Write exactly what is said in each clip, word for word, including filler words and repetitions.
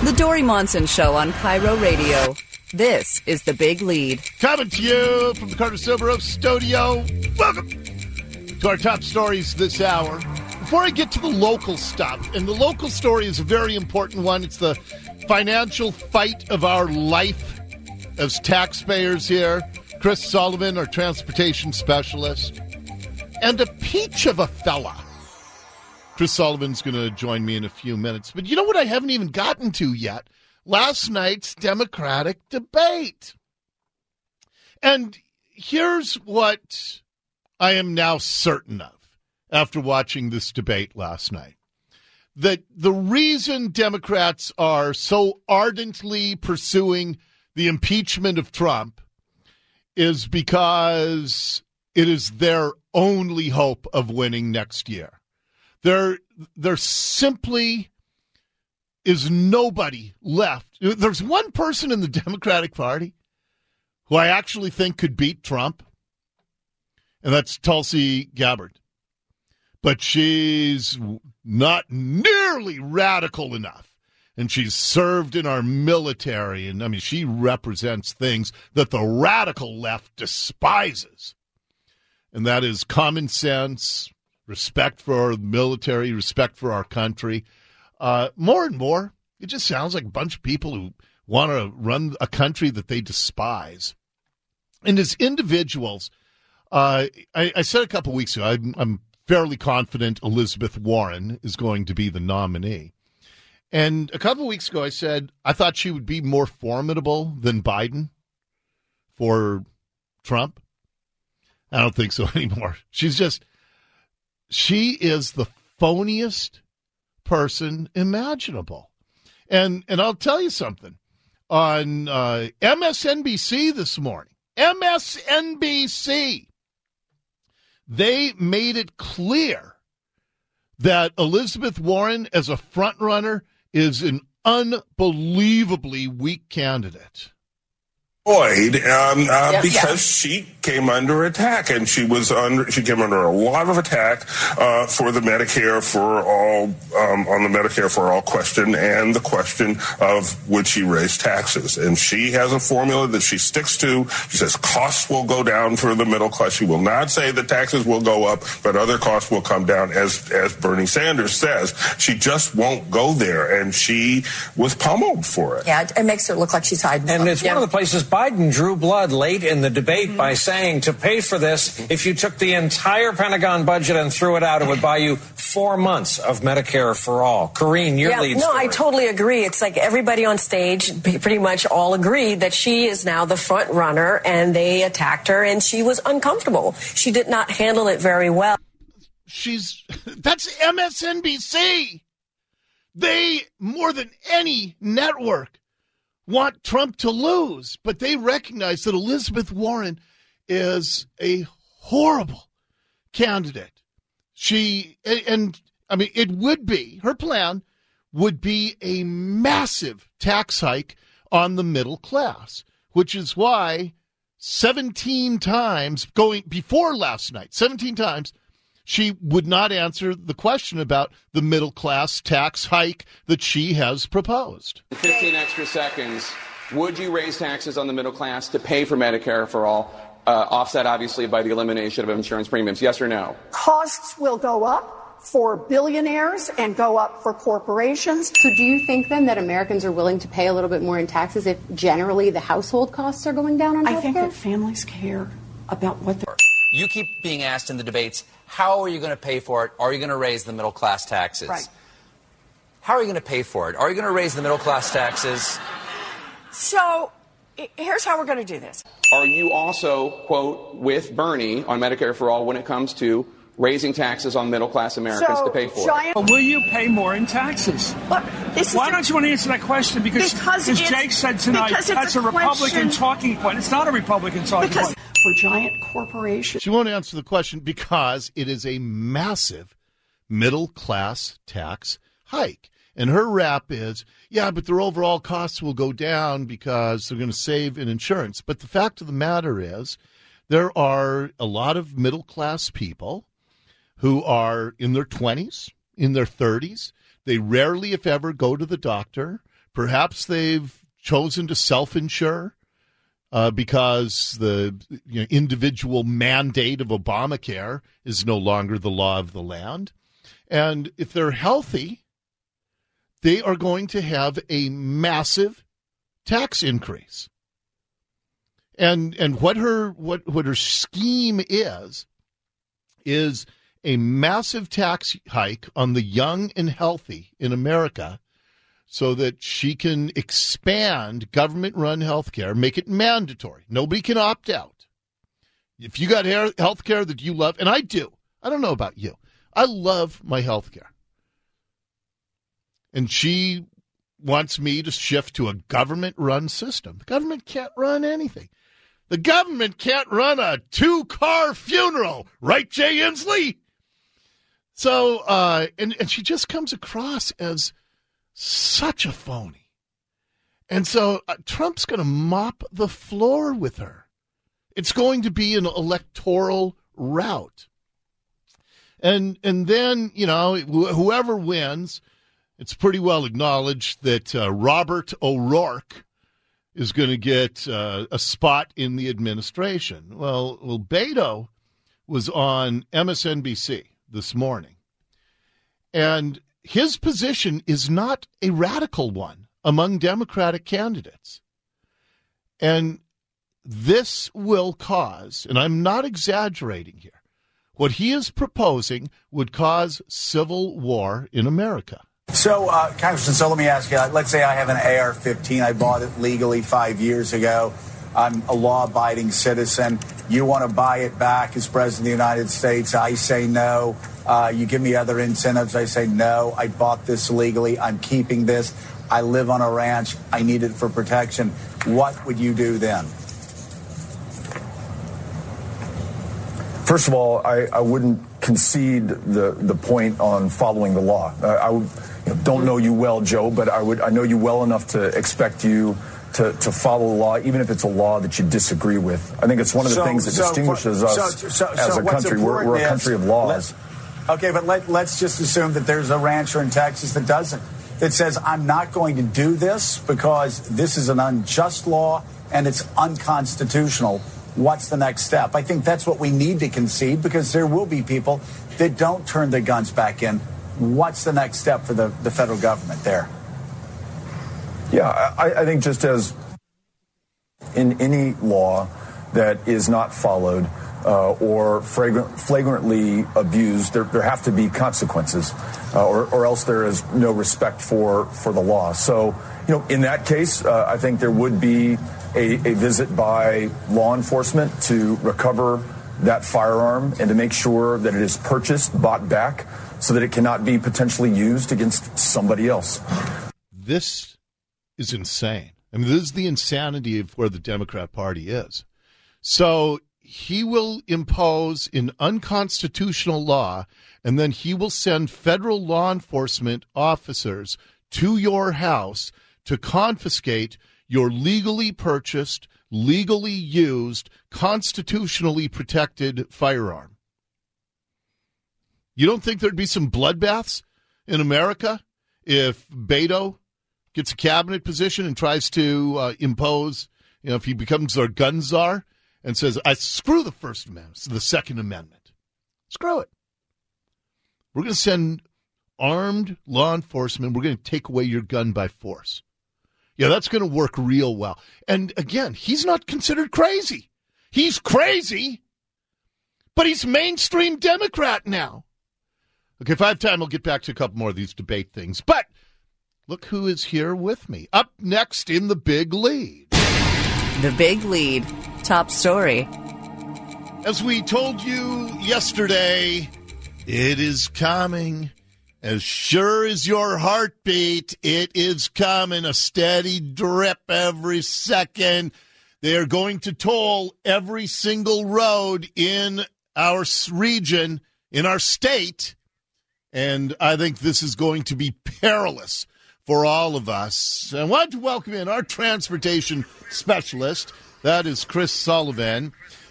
The Dory Monson Show on Cairo Radio. This is The Big Lead. Coming to you from the Carter Silver Oak Studio. Welcome to our top stories this hour. Before I get to the local stuff, and the local story is a very important one. It's the financial fight of our life as taxpayers here. Chris Sullivan, our transportation specialist. And a peach of a fella. Chris Sullivan's going to join me in a few minutes. But you know what I haven't even gotten to yet? Last night's Democratic debate. And here's what I am now certain of after watching this debate last night. That the reason Democrats are so ardently pursuing the impeachment of Trump is because it is their only hope of winning next year. There, there simply is nobody left. There's one person in the Democratic Party who I actually think could beat Trump, and that's Tulsi Gabbard. But she's not nearly radical enough, and she's served in our military, and I mean, she represents things that the radical left despises, and that is common sense, respect for the military, respect for our country. Uh, more and more, it just sounds like a bunch of people who want to run a country that they despise. And as individuals, uh, I, I said a couple weeks ago, I'm, I'm fairly confident Elizabeth Warren is going to be the nominee. And a couple weeks ago, I said I thought she would be more formidable than Biden for Trump. I don't think so anymore. She's just... She is the phoniest person imaginable. And and I'll tell you something. On uh, M S N B C this morning, M S N B C, they made it clear that Elizabeth Warren as a frontrunner is an unbelievably weak candidate. Um, uh, yeah, because yeah. she came under attack, and she was under. She came under a lot of attack uh, for the Medicare for all um, on the Medicare for all question, and the question of would she raise taxes. And she has a formula that she sticks to. She says costs will go down for the middle class. She will not say that taxes will go up, but other costs will come down. As as Bernie Sanders says, she just won't go there, and she was pummeled for it. Yeah, it, it makes her look like she's hiding. And it's yeah. one of the places Biden drew blood late in the debate mm-hmm. by saying to pay for this, if you took the entire Pentagon budget and threw it out, it would buy you four months of Medicare for all. Karine, your yeah, lead No, story. I totally agree. It's like everybody on stage pretty much all agree that she is now the front runner, and they attacked her, and she was uncomfortable. She did not handle it very well. She's that's M S N B C. They, more than any network, want Trump to lose, but they recognize that Elizabeth Warren is a horrible candidate. She, and, and I mean, it would be, her plan would be a massive tax hike on the middle class, which is why seventeen times going before last night, seventeen times, she would not answer the question about the middle class tax hike that she has proposed. fifteen extra seconds. Would you raise taxes on the middle class to pay for Medicare for all, uh, offset obviously by the elimination of insurance premiums? Yes or no? Costs will go up for billionaires and go up for corporations. So do you think then that Americans are willing to pay a little bit more in taxes if generally the household costs are going down on healthcare? I think that families care about what they're... You keep being asked in the debates, how are you going to pay for it? Are you going to raise the middle class taxes? Right. How are you going to pay for it? Are you going to raise the middle class taxes? So here's how we're going to do this. Are you also, quote, with Bernie on Medicare for all when it comes to raising taxes on middle class Americans so, to pay for giant- it? Will you pay more in taxes? Look, this Why is don't you want to answer that question? Because, because as Jake said tonight, that's a, a Republican question. talking point. It's not a Republican talking because point. For giant corporations. She won't answer the question because it is a massive middle class tax hike. And her rap is, yeah, but their overall costs will go down because they're going to save in insurance. But the fact of the matter is there are a lot of middle class people who are in their twenties, in their thirties. They rarely, if ever, go to the doctor. perhaps they've chosen to self-insure uh, because the you know, individual mandate of Obamacare is no longer the law of the land. And if they're healthy, they are going to have a massive tax increase. And and what her what, what her scheme is, is a massive tax hike on the young and healthy in America so that she can expand government-run health care, make it mandatory. Nobody can opt out. If you got health care that you love, and I do, I don't know about you, I love my health care. And she wants me to shift to a government-run system. The government can't run anything. The government can't run a two-car funeral, right, Jay Inslee? So, uh, and, and she just comes across as such a phony. And so uh, Trump's going to mop the floor with her. It's going to be an electoral rout. And and then, you know, wh- whoever wins, it's pretty well acknowledged that uh, Robert O'Rourke is going to get uh, a spot in the administration. Well, well, Beto was on M S N B C this morning, and his position is not a radical one among Democratic candidates. And this will cause, and I'm not exaggerating here, what he is proposing would cause civil war in America. So, uh, Congressman, so let me ask you, let's say I have an A R fifteen. I bought it legally five years ago. I'm a law-abiding citizen. You want to buy it back as President of the United States. I say no. Uh, you give me other incentives. I say no. I bought this legally. I'm keeping this. I live on a ranch. I need it for protection. What would you do then? First of all, I, I wouldn't concede the, the point on following the law. Uh, I would, you know, don't know you well, Joe, but I would I know you well enough to expect you to, to follow the law, even if it's a law that you disagree with. I think it's one of the so, things that so, distinguishes so, us so, so, as so a country. We're, we're a country of laws. Let, okay, but let, let's just assume that there's a rancher in Texas that doesn't, that says, I'm not going to do this because this is an unjust law and it's unconstitutional. What's the next step? I think that's what we need to concede, because there will be people that don't turn their guns back in. What's the next step for the, the federal government there? Yeah, I, I think just as in any law that is not followed uh, or flagrant, flagrantly abused, there, there have to be consequences, uh, or, or else there is no respect for, for the law. So, you know, in that case, uh, I think there would be A, a visit by law enforcement to recover that firearm and to make sure that it is purchased, bought back, so that it cannot be potentially used against somebody else. This is insane. I mean, this is the insanity of where the Democrat Party is. So he will impose an unconstitutional law, and then he will send federal law enforcement officers to your house to confiscate your legally purchased, legally used, constitutionally protected firearm. You don't think there'd be some bloodbaths in America if Beto gets a cabinet position and tries to uh, impose, you know, if he becomes our gun czar and says, I screw the First Amendment, the Second Amendment. Screw it. We're going to send armed law enforcement. We're going to take away your gun by force. Yeah, that's going to work real well. And again, he's not considered crazy. He's crazy, but he's mainstream Democrat now. Okay, if I have time, I'll get back to a couple more of these debate things. But look who is here with me. Up next in the Big Lead. The Big Lead. Top story. As we told you yesterday, it is coming. As sure as your heartbeat, it is coming, a steady drip every second. They are going to toll every single road in our region, in our state, and I think this is going to be perilous for all of us. I want to welcome in our transportation specialist. That is Chris Sullivan.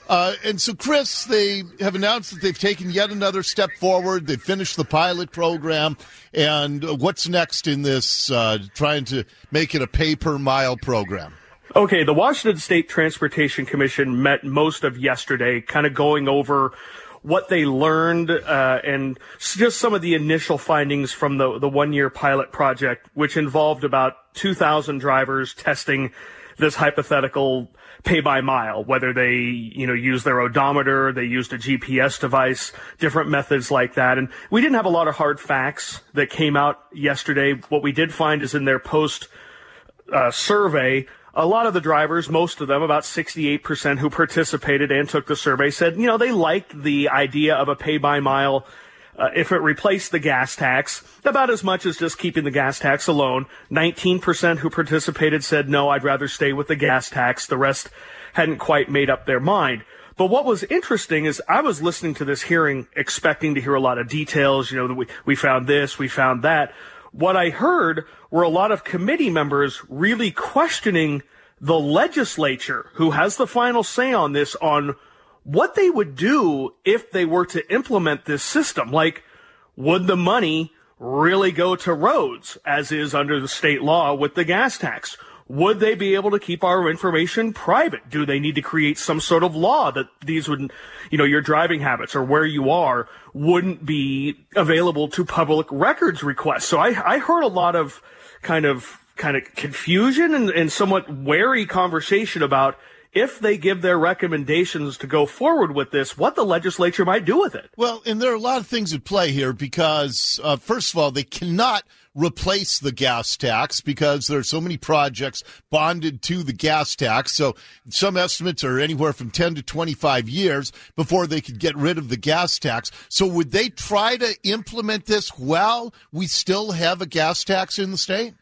Uh, and so, Chris, they have announced that they've taken yet another step forward. They've finished the pilot program. And what's next in this, uh, trying to make it a pay-per-mile program? Okay, the Washington State Transportation Commission met most of yesterday, kind of going over what they learned uh, and just some of the initial findings from the, the one-year pilot project, which involved about two thousand drivers testing this hypothetical pay-by-mile, whether they, you know, use their odometer, they used a G P S device, different methods like that. And we didn't have a lot of hard facts that came out yesterday. What we did find is in their post uh, survey, a lot of the drivers, most of them, about sixty-eight percent who participated and took the survey, said, you know, they liked the idea of a pay-by-mile uh, if it replaced the gas tax, about as much as just keeping the gas tax alone. nineteen percent who participated said, no, I'd rather stay with the gas tax. The rest hadn't quite made up their mind. But what was interesting is I was listening to this hearing expecting to hear a lot of details. You know, we, we found this, we found that. What I heard were a lot of committee members really questioning the legislature, who has the final say on this, on what they would do if they were to implement this system. Like, would the money really go to roads, as is under the state law with the gas tax? Would they be able to keep our information private? Do they need to create some sort of law that these would, you know, your driving habits or where you are wouldn't be available to public records requests? So I, I heard a lot of kind of kind of confusion and, and somewhat wary conversation about if they give their recommendations to go forward with this, what the legislature might do with it. Well, and there are a lot of things at play here because, uh, first of all, they cannot replace the gas tax because there are so many projects bonded to the gas tax. So some estimates are anywhere from ten to twenty-five years before they could get rid of the gas tax. So would they try to implement this while we still have a gas tax in the state?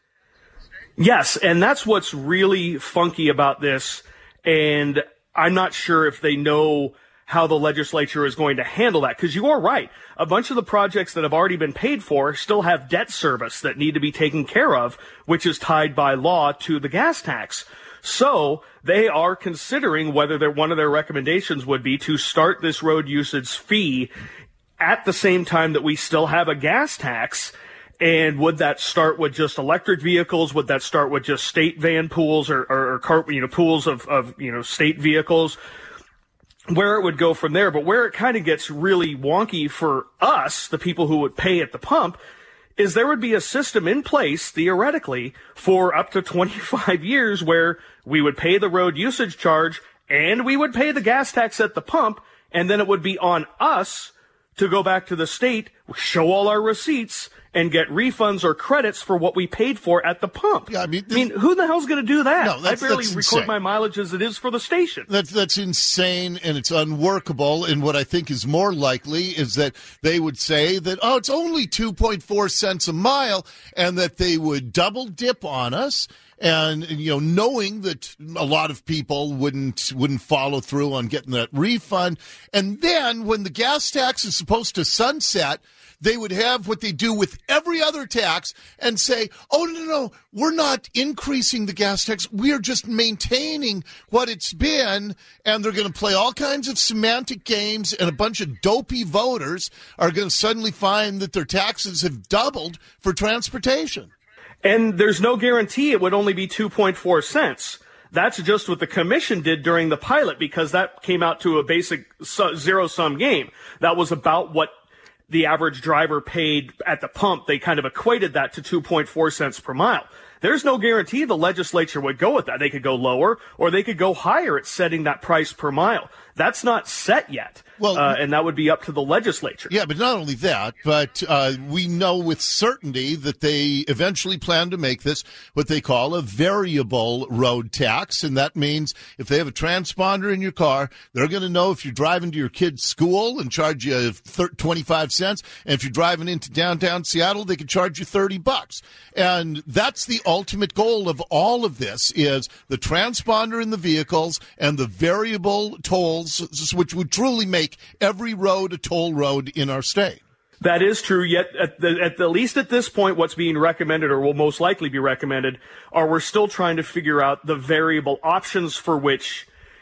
Yes, and that's what's really funky about this. And I'm not sure if they know how the legislature is going to handle that, because you are right. A bunch of the projects that have already been paid for still have debt service that need to be taken care of, which is tied by law to the gas tax. So they are considering whether they're, one of their recommendations would be to start this road usage fee at the same time that we still have a gas tax. And would that start with just electric vehicles? Would that start with just state van pools or, or, or car, you know, pools of, of, you know, state vehicles? Where it would go from there. But where it kind of gets really wonky for us, the people who would pay at the pump, is there would be a system in place, theoretically, for up to twenty-five years where we would pay the road usage charge and we would pay the gas tax at the pump, and then it would be on us to go back to the state, show all our receipts, and get refunds or credits for what we paid for at the pump. Yeah, I mean, I mean who the hell's going to do that? No, that's, I barely that's record insane. my mileage as it is for the station. That's that's insane, and it's unworkable. And what I think is more likely is that they would say that, oh, it's only two point four cents a mile, and that they would double dip on us. And, you know, knowing that a lot of people wouldn't wouldn't follow through on getting that refund. And then when the gas tax is supposed to sunset, they would have what they do with every other tax and say, oh, no, no, no, we're not increasing the gas tax. We're just maintaining what it's been. And they're going to play all kinds of semantic games, and a bunch of dopey voters are going to suddenly find that their taxes have doubled for transportation. And there's no guarantee it would only be two point four cents. That's just what the commission did during the pilot, because that came out to a basic zero-sum game. That was about what the average driver paid at the pump. They kind of equated that to two point four cents per mile. There's no guarantee the legislature would go with that. They could go lower, or they could go higher at setting that price per mile. That's not set yet. Well, uh, and that would be up to the legislature. Yeah, but not only that, but uh, we know with certainty that they eventually plan to make this what they call a variable road tax. And that means if they have a transponder in your car, they're going to know if you're driving to your kid's school and charge you twenty-five cents. And if you're driving into downtown Seattle, they can charge you thirty bucks. And that's the ultimate goal of all of this, is the transponder in the vehicles and the variable tolls, which would truly make every road a toll road in our state. That is true, yet at the, at the least at this point, what's being recommended, or will most likely be recommended, are we're still trying to figure out the variable options for which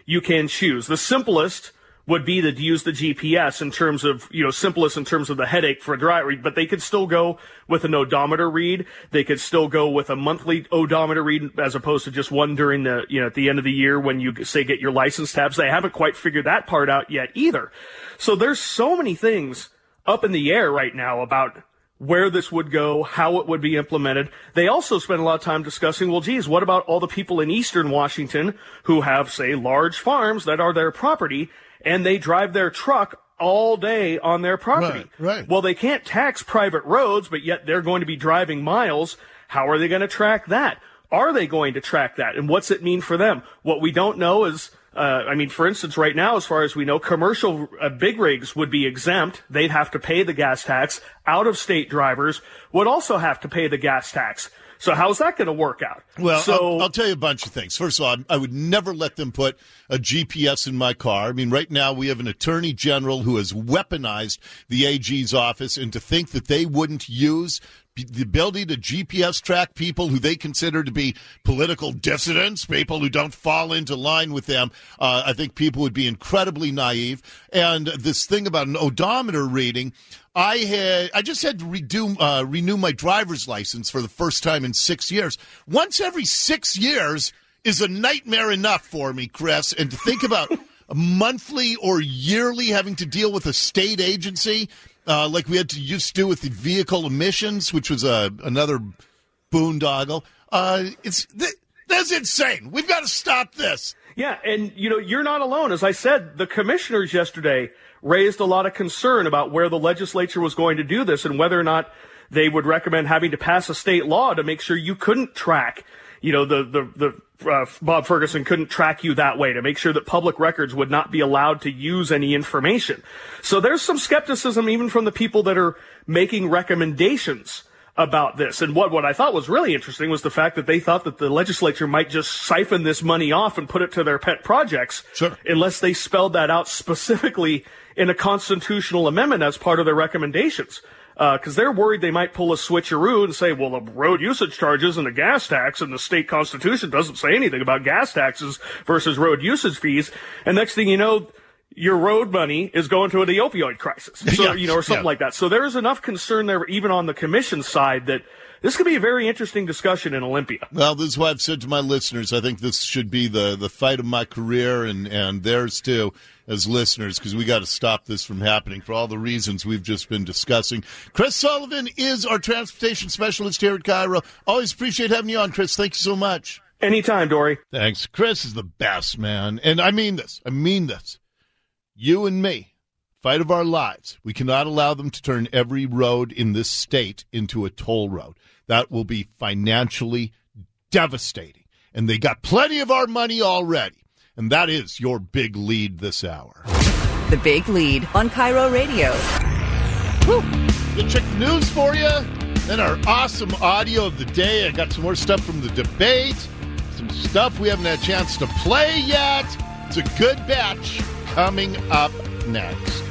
you can choose. The simplest would be to use the G P S in terms of, you know, simplest in terms of the headache for a driver, but they could still go with an odometer read. They could still go with a monthly odometer read as opposed to just one during the, you know, at the end of the year when you say get your license tabs. They haven't quite figured that part out yet either. So there's so many things up in the air right now about where this would go, how it would be implemented. They also spend a lot of time discussing, well, geez, what about all the people in eastern Washington who have, say, large farms that are their property, and they drive their truck all day on their property? Right, right. Well, they can't tax private roads, but yet they're going to be driving miles. How are they going to track that? Are they going to track that? And what's it mean for them? What we don't know is, uh, I mean, for instance, right now, as far as we know, commercial uh, big rigs would be exempt. They'd have to pay the gas tax. Out-of-state drivers would also have to pay the gas tax. So how's that going to work out? Well, so, I'll, I'll tell you a bunch of things. First of all, I would never let them put a G P S in my car. I mean, right now we have an attorney general who has weaponized the A G's office, and to think that they wouldn't use the ability to G P S track people who they consider to be political dissidents, people who don't fall into line with them, uh, I think people would be incredibly naive. And this thing about an odometer reading, I had I just had to redo, uh, renew my driver's license for the first time in six years. Once every six years is a nightmare enough for me, Chris. And to think about monthly or yearly having to deal with a state agency, uh, like we had to used to do with the vehicle emissions, which was uh, another boondoggle. Uh, it's th- that's insane. We've got to stop this. Yeah, and, you know, you're not alone. As I said, the commissioners yesterday raised a lot of concern about where the legislature was going to do this and whether or not they would recommend having to pass a state law to make sure you couldn't track, you know, the, the, the uh, Bob Ferguson couldn't track you that way, to make sure that public records would not be allowed to use any information. So there's some skepticism even from the people that are making recommendations about this. And what, what I thought was really interesting was the fact that they thought that the legislature might just siphon this money off and put it to their pet projects, sure, unless they spelled that out specifically in a constitutional amendment as part of their recommendations. Because uh, they're worried they might pull a switcheroo and say, well, the road usage charges and the gas tax, and the state constitution doesn't say anything about gas taxes versus road usage fees. And next thing you know, your road money is going to the opioid crisis, so, yeah, you know, or something yeah. like that. So there is enough concern there, even on the commission side, that this could be a very interesting discussion in Olympia. Well, this is why I've said to my listeners, I think this should be the, the fight of my career and, and theirs too, as listeners, because we got to stop this from happening for all the reasons we've just been discussing. Chris Sullivan is our transportation specialist here at Cairo. Always appreciate having you on, Chris. Thank you so much. Anytime, Dory. Thanks. Chris is the best, man. And I mean this. I mean this. You and me, fight of our lives. We cannot allow them to turn every road in this state into a toll road. That will be financially devastating. And they got plenty of our money already. And that is your big lead this hour. The Big Lead on Cairo Radio. Woo! We'll check the news for you. Then our awesome audio of the day. I got some more stuff from the debate. Some stuff we haven't had a chance to play yet. It's a good batch coming up next.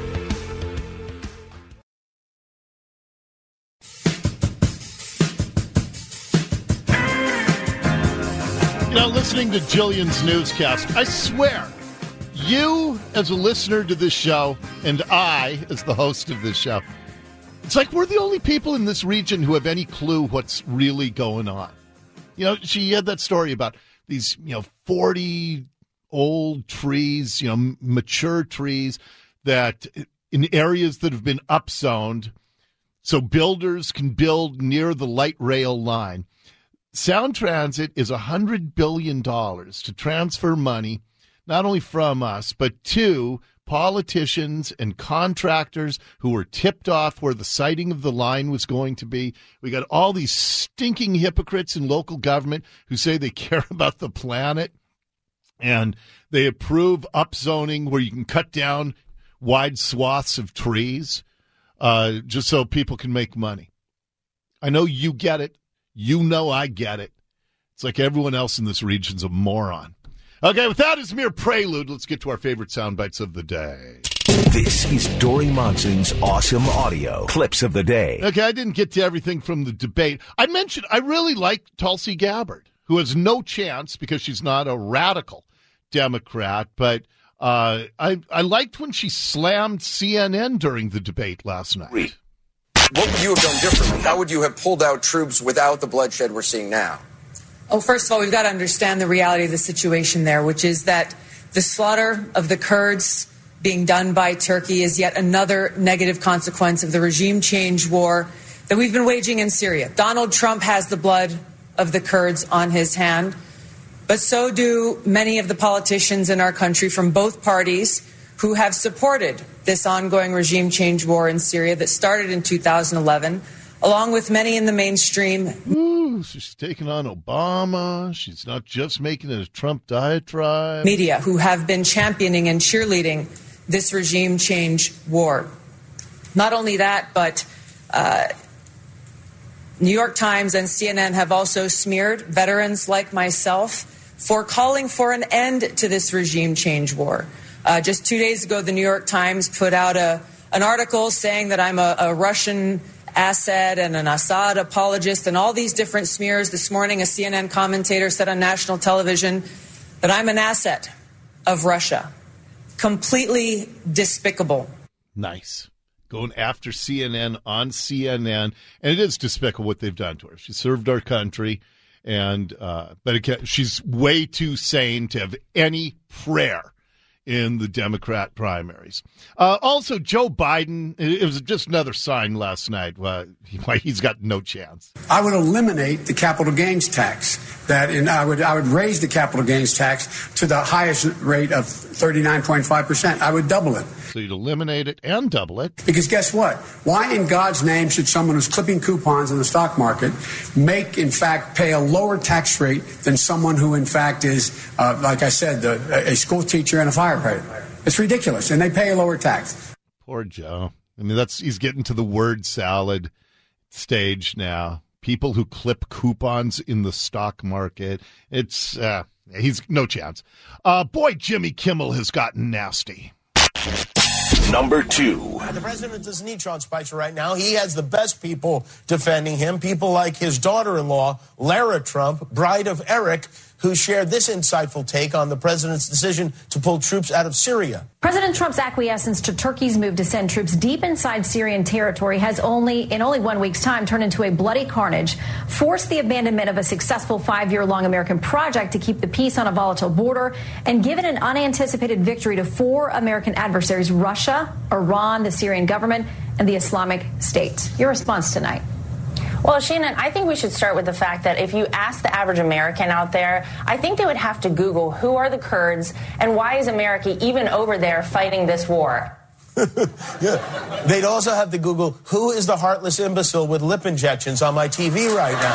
You know, listening to Jillian's newscast, I swear, you as a listener to this show and I as the host of this show, it's like we're the only people in this region who have any clue what's really going on. You know, she had that story about these, you know, forty old trees, you know, mature trees that in areas that have been upzoned so builders can build near the light rail line. Sound Transit is one hundred billion dollars to transfer money, not only from us, but to politicians and contractors who were tipped off where the siting of the line was going to be. We got all these stinking hypocrites in local government who say they care about the planet, and they approve upzoning where you can cut down wide swaths of trees uh, just so people can make money. I know you get it. You know I get it. It's like everyone else in this region's a moron. Okay, with that as mere prelude, let's get to our favorite sound bites of the day. This is Dory Monson's awesome audio clips of the day. Okay, I didn't get to everything from the debate. I mentioned I really like Tulsi Gabbard, who has no chance because she's not a radical Democrat, but uh, I I liked when she slammed C N N during the debate last night. What would you have done differently? How would you have pulled out troops without the bloodshed we're seeing now? Oh, first of all, we've got to understand the reality of the situation there, which is that the slaughter of the Kurds being done by Turkey is yet another negative consequence of the regime change war that we've been waging in Syria. Donald Trump has the blood of the Kurds on his hand, but so do many of the politicians in our country from both parties who have supported this ongoing regime change war in Syria that started in two thousand eleven, along with many in the mainstream. Ooh, she's taking on Obama. She's not just making it a Trump diatribe. Media who have been championing and cheerleading this regime change war. Not only that, but uh, New York Times and C N N have also smeared veterans like myself for calling for an end to this regime change war. Uh, just two days ago, the New York Times put out a, an article saying that I'm a, a Russian asset and an Assad apologist and all these different smears. This morning, a C N N commentator said on national television that I'm an asset of Russia. Completely despicable. Nice. Going after C N N on C N N. And it is despicable what they've done to her. She served our country, and uh, but again, she's way too sane to have any prayer in the Democrat primaries. Uh, also, Joe Biden, it was just another sign last night uh, why he's got no chance. I would eliminate the capital gains tax. That, and I would I would raise the capital gains tax to the highest rate of thirty-nine point five percent. I would double it. So you'd eliminate it and double it. Because guess what? Why in God's name should someone who's clipping coupons in the stock market make, in fact, pay a lower tax rate than someone who, in fact, is, uh, like I said, the, a school teacher and a firefighter? It's ridiculous, and they pay a lower tax. Poor Joe. I mean, that's he's getting to the word salad stage now. People who clip coupons in the stock market. It's, uh, he's no chance. Uh, boy, Jimmy Kimmel has gotten nasty. Number two. The president doesn't need Sean Spicer right now. He has the best people defending him, people like his daughter-in-law, Lara Trump, bride of Eric, who shared this insightful take on the president's decision to pull troops out of Syria. President Trump's acquiescence to Turkey's move to send troops deep inside Syrian territory has only, in only one week's time, turned into a bloody carnage, forced the abandonment of a successful five-year-long American project to keep the peace on a volatile border, and given an unanticipated victory to four American adversaries: Russia, Iran, the Syrian government, and the Islamic State. Your response tonight? Well, Shannon, I think we should start with the fact that if you ask the average American out there, I think they would have to Google who are the Kurds and why is America even over there fighting this war? Yeah. They'd also have to Google who is the heartless imbecile with lip injections on my T V right now.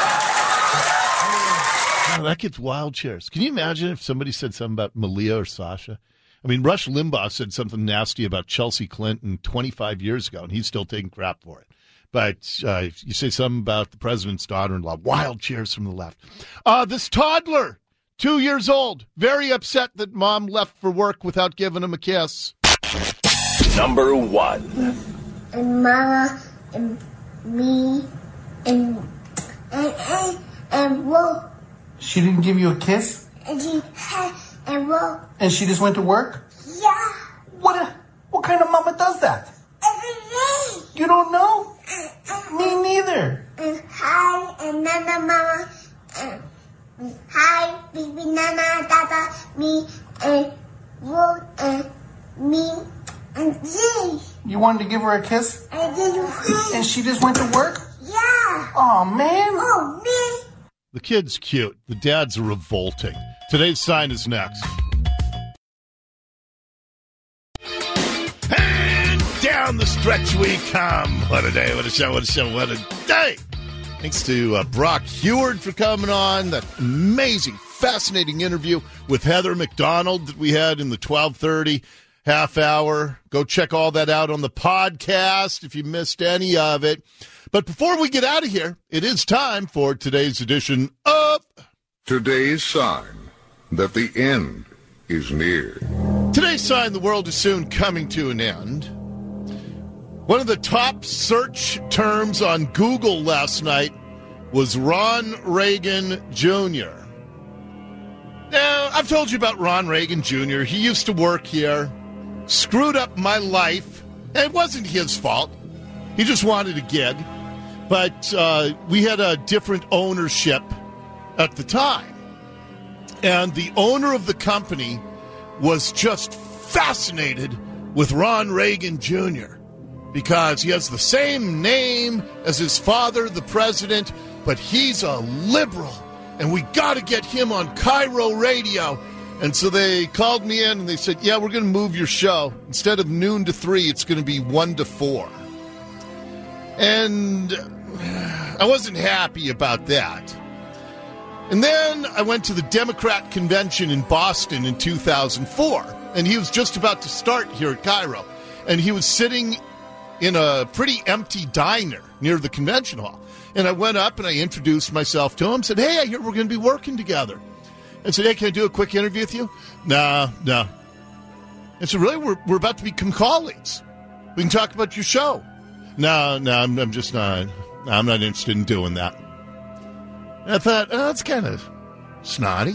I mean, oh, that gets wild chairs. Can you imagine if somebody said something about Malia or Sasha? I mean, Rush Limbaugh said something nasty about Chelsea Clinton twenty-five years ago, and he's still taking crap for it. But uh, you say something about the president's daughter-in-law, wild cheers from the left. Uh, this toddler, two years old, very upset that mom left for work without giving him a kiss. Number one. And Mama and me and and and, and Will. She didn't give you a kiss? And she and Will. And she just went to work? Yeah. What a, what kind of mama does that? Every day. You don't know? Me neither. And hi, and Nana Mama. And hi, baby Nana, Dada, me, and Will, and me, and Jay. You wanted to give her a kiss? I did. And she just went to work? Yeah. Oh, man. Oh, man. The kid's cute. The dads are revolting. Today's sign is next. Down the stretch we come. What a day, what a show, what a show, what a day. Thanks to uh, Brock Heward for coming on. That amazing, fascinating interview with Heather McDonald that we had in the twelve thirty half hour. Go check all that out on the podcast if you missed any of it. But before we get out of here, it is time for today's edition of... Today's sign that the end is near. Today's sign the world is soon coming to an end. One of the top search terms on Google last night was Ron Reagan Junior Now, I've told you about Ron Reagan Junior He used to work here, screwed up my life. And it wasn't his fault. He just wanted a gig. But uh, we had a different ownership at the time. And the owner of the company was just fascinated with Ron Reagan Junior because he has the same name as his father, the president, but he's a liberal. And we got to get him on Cairo Radio. And so they called me in and they said, yeah, we're going to move your show. Instead of noon to three, it's going to be one to four. And I wasn't happy about that. And then I went to the Democrat convention in Boston in two thousand four. And he was just about to start here at Cairo. And he was sitting in a pretty empty diner near the convention hall. And I went up and I introduced myself to him, said, hey, I hear we're going to be working together. And said, hey, can I do a quick interview with you? No, no. And said, really? We're, we're about to become colleagues. We can talk about your show. No, no, I'm, I'm just not, I'm not interested in doing that. And I thought, oh, that's kind of snotty.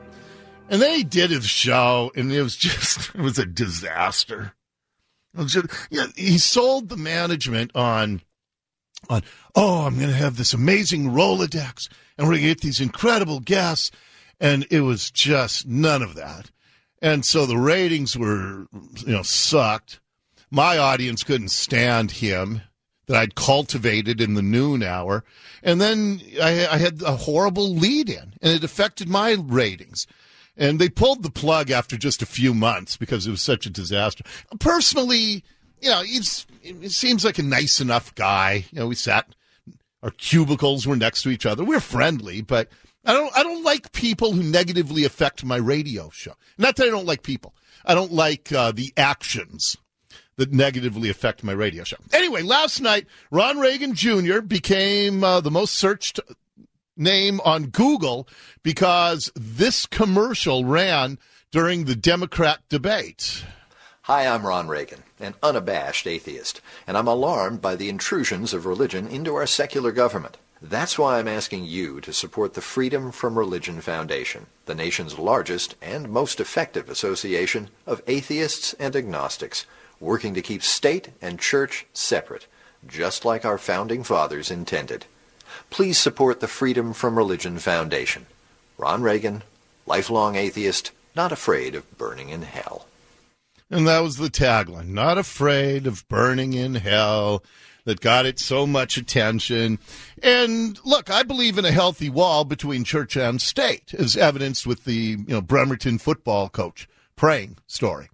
And then he did his show, and it was just, it was a disaster. It was just, yeah, he sold the management on, on, oh, I'm going to have this amazing Rolodex, and we're going to get these incredible guests. And it was just none of that. And so the ratings were, you know, sucked. My audience couldn't stand him that I'd cultivated in the noon hour. And then I, I had a horrible lead-in, and it affected my ratings. And they pulled the plug after just a few months because it was such a disaster. Personally, you know, he's, he seems like a nice enough guy. You know, we sat, our cubicles were next to each other. We're friendly, but I don't I don't like people who negatively affect my radio show. Not that I don't like people. I don't like uh, the actions that negatively affect my radio show. Anyway, last night, Ron Reagan Junior became uh, the most searched name on Google because this commercial ran during the Democrat debate. Hi, I'm Ron Reagan, an unabashed atheist, and I'm alarmed by the intrusions of religion into our secular government. That's why I'm asking you to support the Freedom from Religion Foundation, the nation's largest and most effective association of atheists and agnostics, working to keep state and church separate, just like our founding fathers intended. Please support the Freedom from Religion Foundation. Ron Reagan, lifelong atheist, not afraid of burning in hell. And that was the tagline, not afraid of burning in hell, that got it so much attention. And look, I believe in a healthy wall between church and state, as evidenced with the, you know, Bremerton football coach praying story.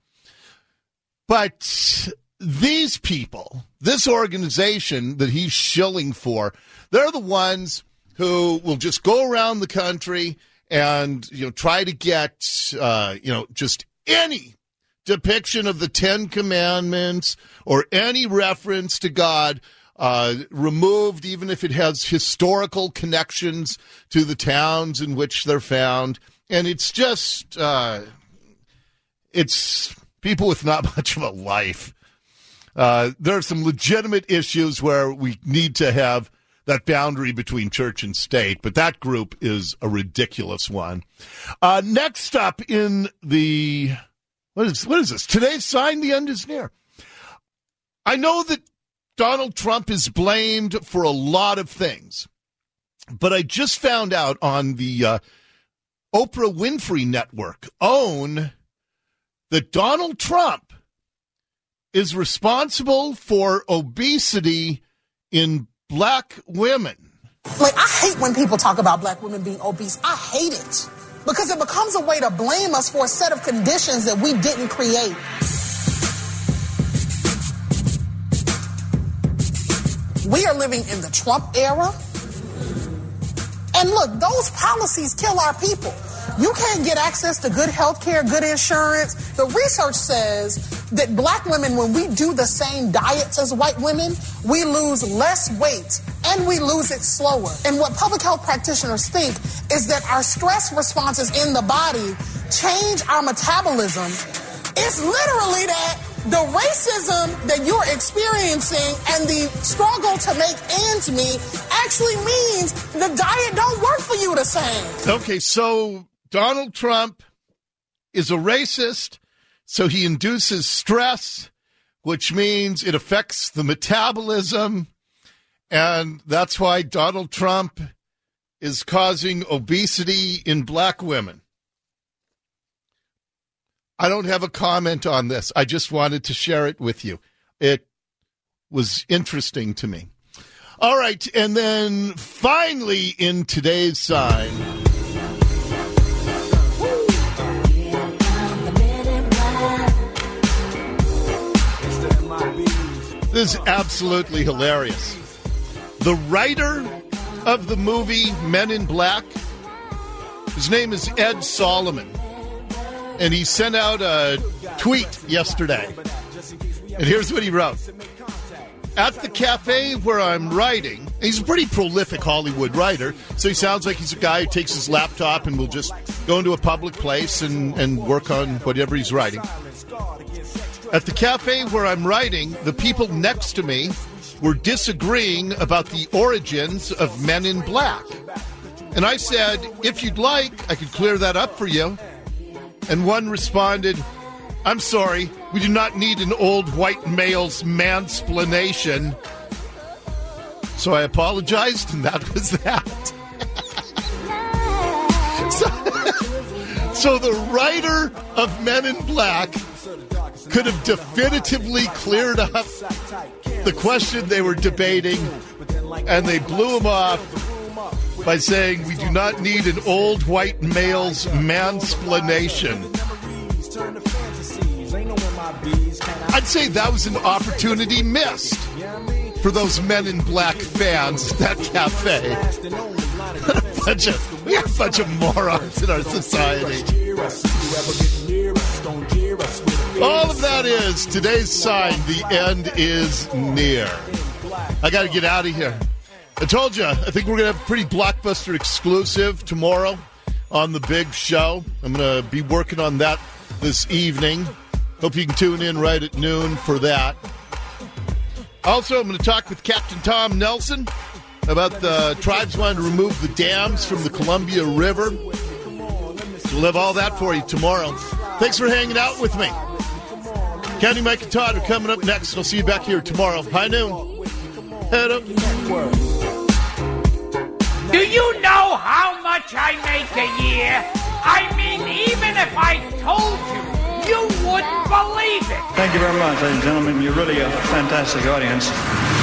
But these people, this organization that he's shilling for, they're the ones who will just go around the country and, you know, try to get, uh, you know, just any depiction of the Ten Commandments or any reference to God uh, removed, even if it has historical connections to the towns in which they're found. And it's just, uh, it's people with not much of a life. Uh, there are some legitimate issues where we need to have that boundary between church and state, but that group is a ridiculous one. Uh, next up in the... What is what is this? Today's sign, the end is near. I know that Donald Trump is blamed for a lot of things, but I just found out on the uh, Oprah Winfrey Network, OWN, that Donald Trump is responsible for obesity in black women. Like, I hate when people talk about black women being obese. I hate it. Because it becomes a way to blame us for a set of conditions that we didn't create. We are living in the Trump era. And look, those policies kill our people. You can't get access to good health care, good insurance. The research says that black women, when we do the same diets as white women, we lose less weight and we lose it slower. And what public health practitioners think is that our stress responses in the body change our metabolism. It's literally that the racism that you're experiencing and the struggle to make ends meet actually means the diet don't work for you the same. Okay, so Donald Trump is a racist, so he induces stress, which means it affects the metabolism, and that's why Donald Trump is causing obesity in black women. I don't have a comment on this. I just wanted to share it with you. It was interesting to me. All right, and then finally in today's sign, this is absolutely hilarious. The writer of the movie Men in Black, his name is Ed Solomon, and he sent out a tweet yesterday. And here's what he wrote. At the cafe where I'm writing, he's a pretty prolific Hollywood writer, so he sounds like he's a guy who takes his laptop and will just go into a public place and, and work on whatever he's writing. At the cafe where I'm writing, the people next to me were disagreeing about the origins of Men in Black. And I said, if you'd like, I could clear that up for you. And one responded, I'm sorry, we do not need an old white male's mansplanation. So I apologized, and that was that. so, so the writer of Men in Black could have definitively cleared up the question they were debating, and they blew him off by saying, we do not need an old white male's mansplanation. I'd say that was an opportunity missed for those Men in Black fans at that cafe. a bunch of, we have a bunch of morons in our society. All of that is today's sign. The end is near. I got to get out of here. I told you, I think we're going to have a pretty blockbuster exclusive tomorrow on the big show. I'm going to be working on that this evening. Hope you can tune in right at noon for that. Also, I'm going to talk with Captain Tom Nelson about the tribes wanting to remove the dams from the Columbia River. We'll have all that for you tomorrow. Thanks for hanging out with me. County Mike and Todd are coming up next. I'll see you back here tomorrow. High noon. Head up. Do you know how much I make a year? I mean, even if I told you, you wouldn't believe it. Thank you very much, ladies and gentlemen. You're really a fantastic audience.